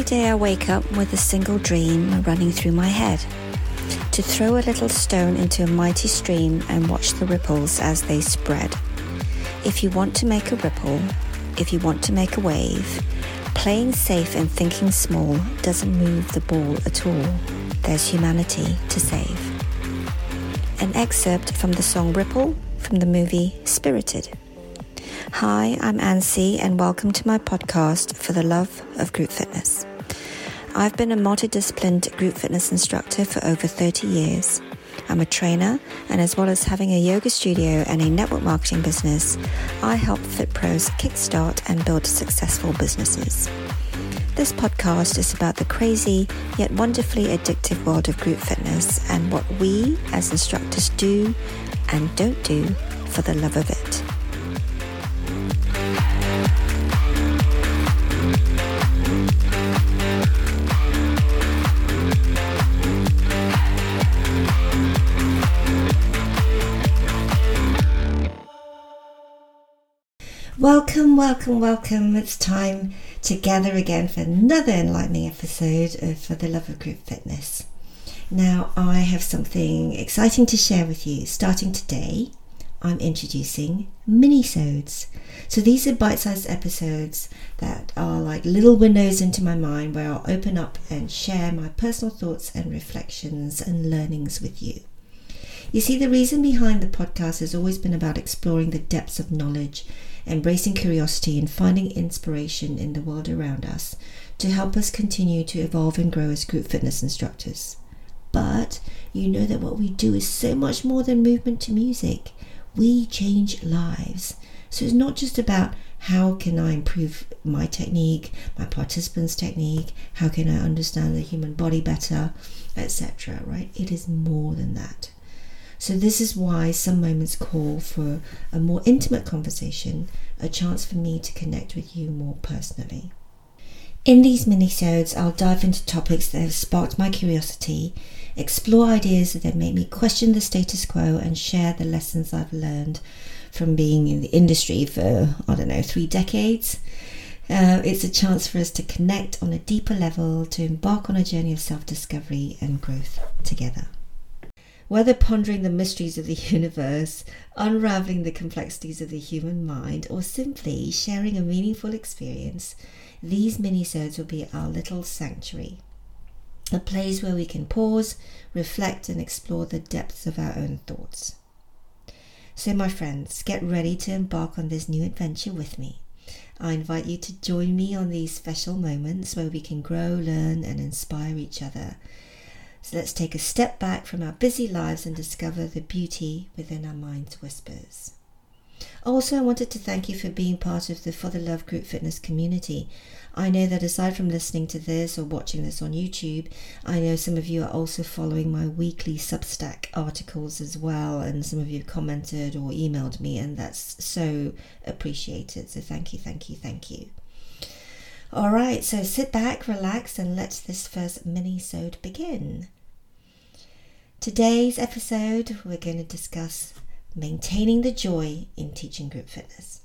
day I wake up with a single dream running through my head: to throw a little stone into a mighty stream and watch the ripples as they spread. If you want to make a ripple, if you want to make a wave, playing safe and thinking small doesn't move the ball at all. There's humanity to save. An excerpt from the song Ripple from the movie Spirited. Hi, I'm Ansi and welcome to my podcast for the love of group fitness. I've been a multidisciplined group fitness instructor for over 30 years. I'm a trainer, and as well as having a yoga studio and a network marketing business, I help fit pros kickstart and build successful businesses. This podcast is about the crazy yet wonderfully addictive world of group fitness and what we as instructors do and don't do for the love of it. Welcome. It's time to gather again for another enlightening episode of For the Love of Group Fitness. Now, I have something exciting to share with you. Starting today, I'm introducing mini-sodes. So these are bite-sized episodes that are like little windows into my mind where I'll open up and share my personal thoughts and reflections and learnings with you. You see, the reason behind the podcast has always been about exploring the depths of knowledge, embracing curiosity and finding inspiration in the world around us to help us continue to evolve and grow as group fitness instructors. But you know that what we do is so much more than movement to music. We change lives. So it's not just about how can I improve my technique, my participants' technique, how can I understand the human body better, etc. Right? It is more than that. So this is why some moments call for a more intimate conversation, a chance for me to connect with you more personally. In these minisodes, I'll dive into topics that have sparked my curiosity, explore ideas that have made me question the status quo, and share the lessons I've learned from being in the industry for, 3 decades. It's a chance for us to connect on a deeper level, to embark on a journey of self-discovery and growth together. Whether pondering the mysteries of the universe, unraveling the complexities of the human mind, or simply sharing a meaningful experience, these minisodes will be our little sanctuary. A place where we can pause, reflect, and explore the depths of our own thoughts. So my friends, get ready to embark on this new adventure with me. I invite you to join me on these special moments where we can grow, learn, and inspire each other. So let's take a step back from our busy lives and discover the beauty within our mind's whispers. Also, I wanted to thank you for being part of the For the Love Group Fitness community. I know that aside from listening to this or watching this on YouTube, I know some of you are also following my weekly Substack articles as well, and some of you have commented or emailed me, and that's so appreciated. So thank you. All right, so sit back, relax, and let this first mini-sode begin. Today's episode, we're going to discuss maintaining the joy in teaching group fitness.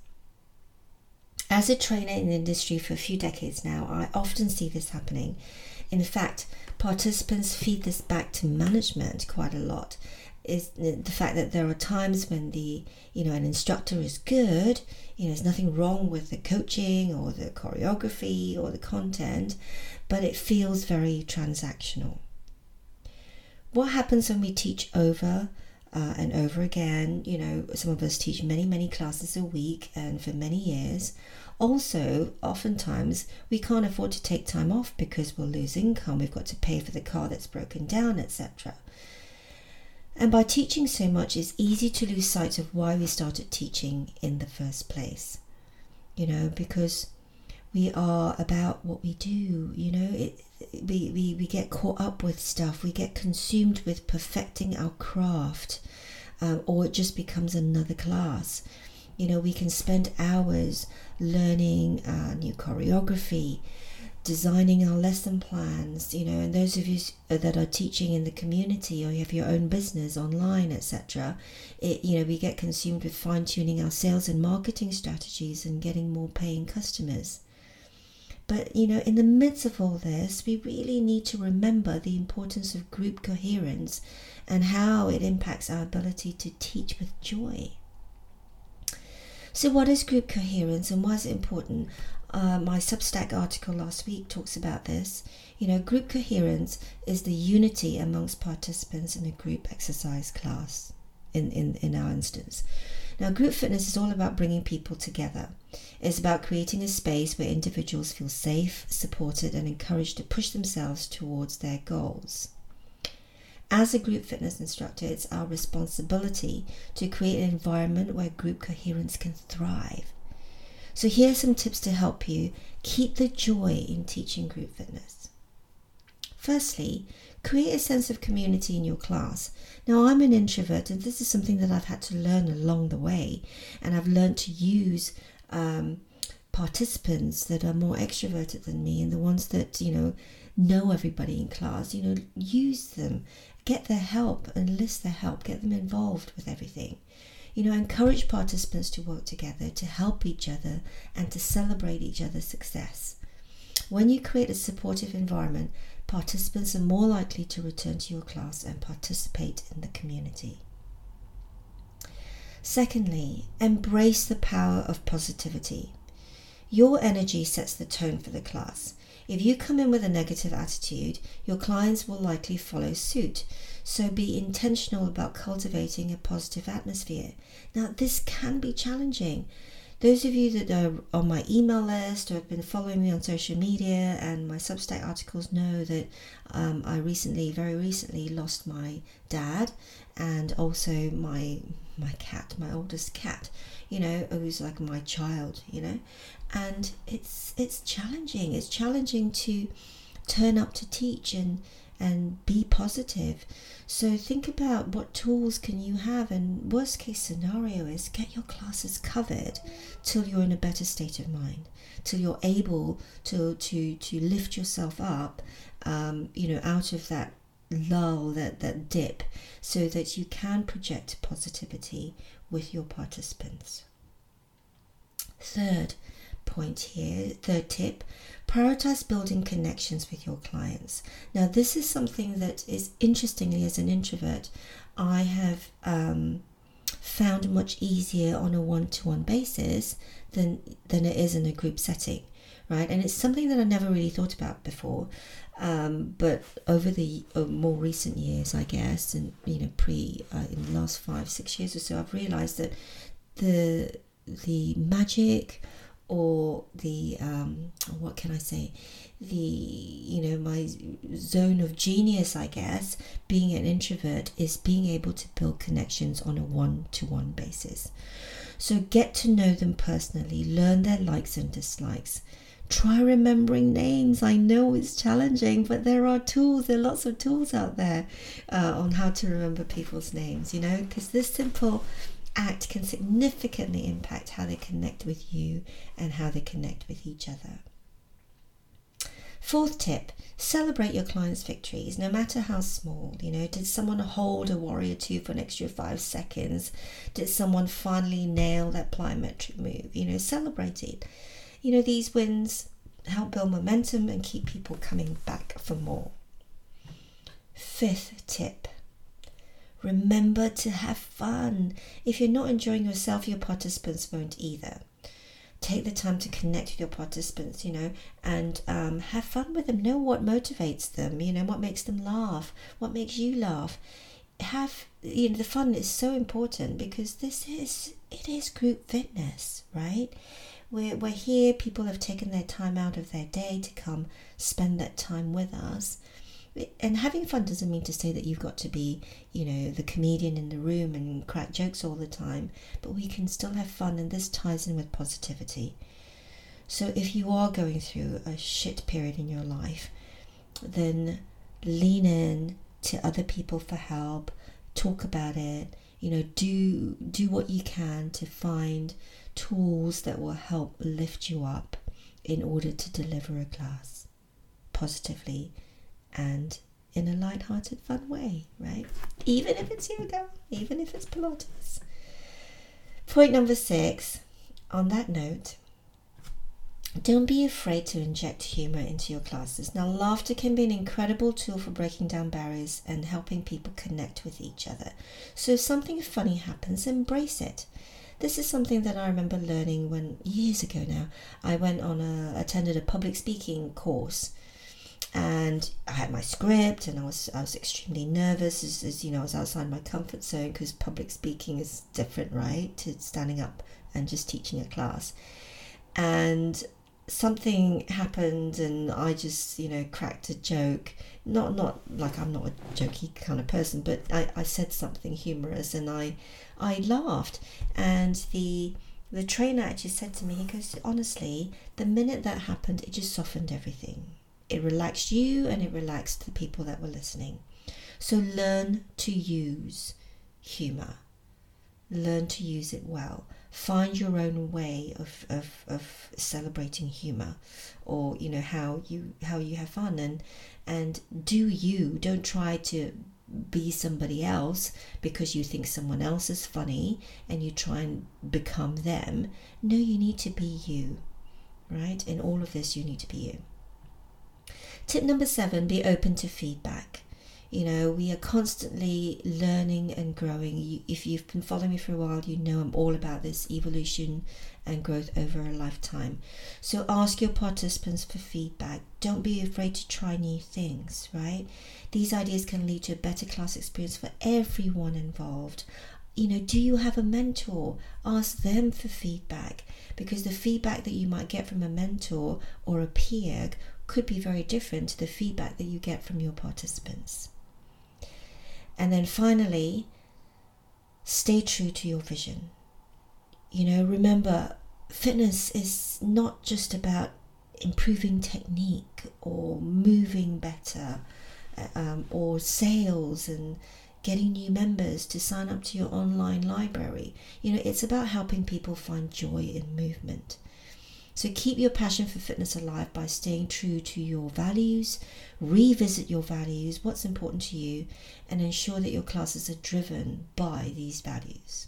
As a trainer in the industry for a few decades now, I often see this happening. In fact, participants feed this back to management quite a lot. Is the fact that there are times when an instructor is good, there's nothing wrong with the coaching or the choreography or the content, but it feels very transactional. What happens when we teach over and over again? Some of us teach many classes a week and for many years. Also, oftentimes we can't afford to take time off because we'll lose income. We've got to pay for the car that's broken down, etc. And by teaching so much, it's easy to lose sight of why we started teaching in the first place. Because we are about what we do. We get caught up with stuff. We get consumed with perfecting our craft, or it just becomes another class. We can spend hours learning new choreography, designing our lesson plans, and those of you that are teaching in the community or you have your own business online, etc., we get consumed with fine-tuning our sales and marketing strategies and getting more paying customers. But, in the midst of all this, we really need to remember the importance of group coherence and how it impacts our ability to teach with joy. So what is group coherence and why is it important? My Substack article last week talks about this. Group coherence is the unity amongst participants in a group exercise class, in our instance. Now, group fitness is all about bringing people together. It's about creating a space where individuals feel safe, supported, and encouraged to push themselves towards their goals. As a group fitness instructor, it's our responsibility to create an environment where group coherence can thrive. So here are some tips to help you keep the joy in teaching group fitness. Firstly, create a sense of community in your class. Now, I'm an introvert, and this is something that I've had to learn along the way, and I've learned to use participants that are more extroverted than me, and the ones that know everybody in class. Use them, get their help, enlist their help, get them involved with everything. Encourage participants to work together, to help each other, and to celebrate each other's success. When you create a supportive environment, participants are more likely to return to your class and participate in the community. Secondly, embrace the power of positivity. Your energy sets the tone for the class. If you come in with a negative attitude, your clients will likely follow suit. So be intentional about cultivating a positive atmosphere. Now, this can be challenging. Those of you that are on my email list or have been following me on social media and my Substack articles know that I very recently lost my dad and also my cat, my oldest cat, who's like my child, and it's challenging. It's challenging to turn up to teach and be positive. So think about what tools can you have, and worst case scenario is get your classes covered till you're in a better state of mind, till you're able to lift yourself up, out of that lull, that dip, so that you can project positivity with your participants. Third tip, prioritize building connections with your clients. Now, this is something that is, interestingly, as an introvert, I have found much easier on a one-to-one basis than it is in a group setting, right? And it's something that I never really thought about before, but over the more recent years, I guess, and in the last 5-6 years or so, I've realized that the magic, or the what can I say, my zone of genius, I guess, being an introvert, is being able to build connections on a one-to-one basis. So get to know them personally, learn their likes and dislikes. Try remembering names. I know it's challenging, but there are lots of tools out there on how to remember people's names, because this simple act can significantly impact how they connect with you and how they connect with each other. Fourth tip, celebrate your clients' victories, no matter how small. Did someone hold a Warrior 2 for an extra 5 seconds? Did someone finally nail that plyometric move? Celebrate it. These wins help build momentum and keep people coming back for more. Fifth tip, remember to have fun. If you're not enjoying yourself, your participants won't either. Take the time to connect with your participants, and have fun with them. Know what motivates them, what makes them laugh, what makes you laugh. The fun is so important because it is group fitness, right? We're here, people have taken their time out of their day to come spend that time with us. And having fun doesn't mean to say that you've got to be, the comedian in the room and crack jokes all the time, but we can still have fun, and this ties in with positivity. So if you are going through a shit period in your life, then lean in to other people for help, talk about it, do what you can to find tools that will help lift you up in order to deliver a class positively and in a light-hearted, fun way, right? Even if it's yoga, even if it's Pilates. Point number 6, on that note, Don't be afraid to inject humor into your classes. Now, laughter can be an incredible tool for breaking down barriers and helping people connect with each other. So if something funny happens, embrace it. This is something that I remember learning when, years ago now, I attended a public speaking course, and I had my script, and I was extremely nervous, as you know, I was outside my comfort zone, because public speaking is different, right, to standing up and just teaching a class. And something happened, and I just, cracked a joke. Not like I'm not a jokey kind of person, but I said something humorous, and I laughed. And the trainer actually said to me, he goes, honestly, the minute that happened, it just softened everything. It relaxed you, and it relaxed the people that were listening. So learn to use humor. Learn to use it well. Find your own way of celebrating humor, or how you have fun, and do you. Don't try to be somebody else because you think someone else is funny and you try and become them. No, you need to be you, right? In all of this, you need to be you. Tip number 7, be open to feedback. We are constantly learning and growing. If you've been following me for a while, you know I'm all about this evolution and growth over a lifetime. So ask your participants for feedback. Don't be afraid to try new things, right? These ideas can lead to a better class experience for everyone involved. Do you have a mentor? Ask them for feedback, because the feedback that you might get from a mentor or a peer could be very different to the feedback that you get from your participants. And then finally, stay true to your vision. Remember, fitness is not just about improving technique or moving better, or sales and getting new members to sign up to your online library. It's about helping people find joy in movement. So keep your passion for fitness alive by staying true to your values, revisit your values, what's important to you, and ensure that your classes are driven by these values.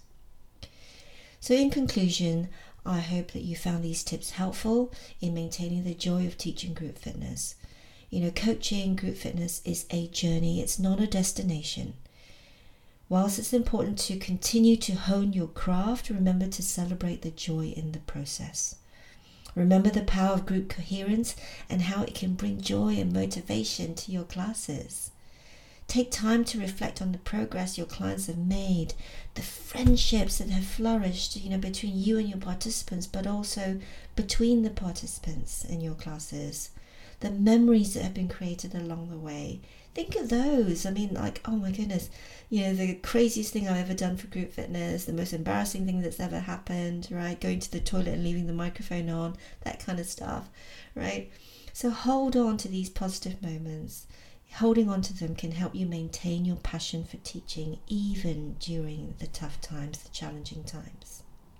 So in conclusion, I hope that you found these tips helpful in maintaining the joy of teaching group fitness. Coaching group fitness is a journey, it's not a destination. Whilst it's important to continue to hone your craft, remember to celebrate the joy in the process. Remember the power of group coherence and how it can bring joy and motivation to your classes. Take time to reflect on the progress your clients have made, the friendships that have flourished, between you and your participants, but also between the participants in your classes. The memories that have been created along the way. Think of those. Oh my goodness, the craziest thing I've ever done for group fitness, the most embarrassing thing that's ever happened, right? Going to the toilet and leaving the microphone on, that kind of stuff, right? So hold on to these positive moments. Holding on to them can help you maintain your passion for teaching even during the tough times, the challenging times.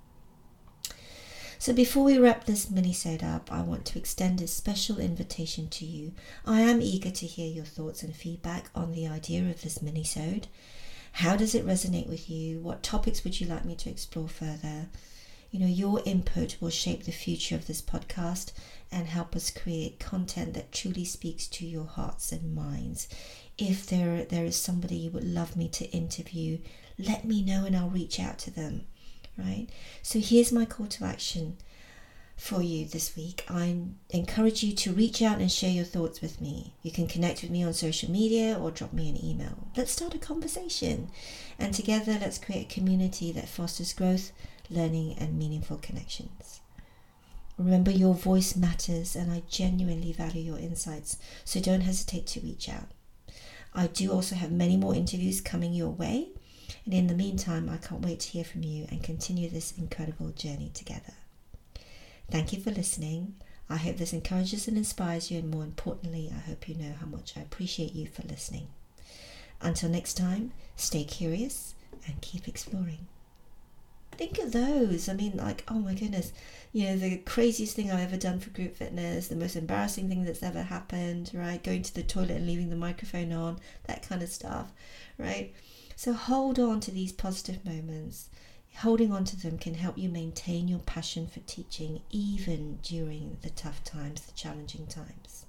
So before we wrap this mini-sode up, I want to extend a special invitation to you. I am eager to hear your thoughts and feedback on the idea of this mini-sode. How does it resonate with you? What topics would you like me to explore further? Your input will shape the future of this podcast and help us create content that truly speaks to your hearts and minds. If there is somebody you would love me to interview, let me know and I'll reach out to them. Right? So here's my call to action for you this week. I encourage you to reach out and share your thoughts with me. You can connect with me on social media or drop me an email. Let's start a conversation, and together let's create a community that fosters growth, learning, and meaningful connections. Remember, your voice matters, and I genuinely value your insights, so don't hesitate to reach out. I do also have many more interviews coming your way. And in the meantime, I can't wait to hear from you and continue this incredible journey together. Thank you for listening. I hope this encourages and inspires you, and more importantly, I hope you know how much I appreciate you for listening. Until next time, stay curious and keep exploring. Think of those. Oh my goodness, the craziest thing I've ever done for group fitness, the most embarrassing thing that's ever happened, right? Going to the toilet and leaving the microphone on, that kind of stuff, right? So hold on to these positive moments. holding on to them can help you maintain your passion for teaching even during the tough times, the challenging times.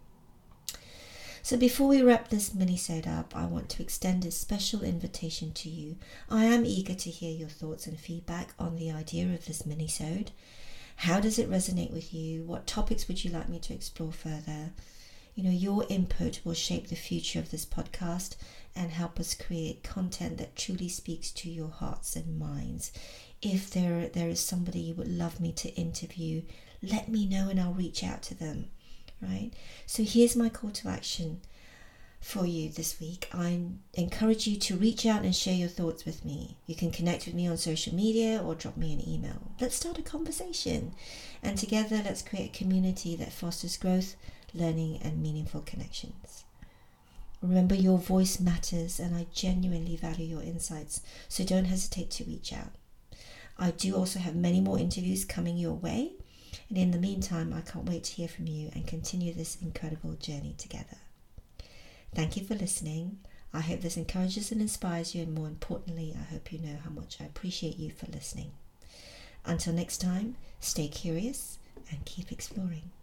So before we wrap this mini-sode up, I want to extend a special invitation to you. I am eager to hear your thoughts and feedback on the idea of this mini-sode. How does it resonate with you? What topics would you like me to explore further? Your input will shape the future of this podcast and help us create content that truly speaks to your hearts and minds. If there is somebody you would love me to interview, let me know and I'll reach out to them, right? So here's my call to action for you this week. I encourage you to reach out and share your thoughts with me. You can connect with me on social media or drop me an email. Let's start a conversation, and together let's create a community that fosters growth, learning and meaningful connections. Remember, your voice matters, and I genuinely value your insights, so don't hesitate to reach out. I do also have many more interviews coming your way, and in the meantime, I can't wait to hear from you and continue this incredible journey together. Thank you for listening. I hope this encourages and inspires you, and more importantly, I hope you know how much I appreciate you for listening. Until next time, stay curious and keep exploring.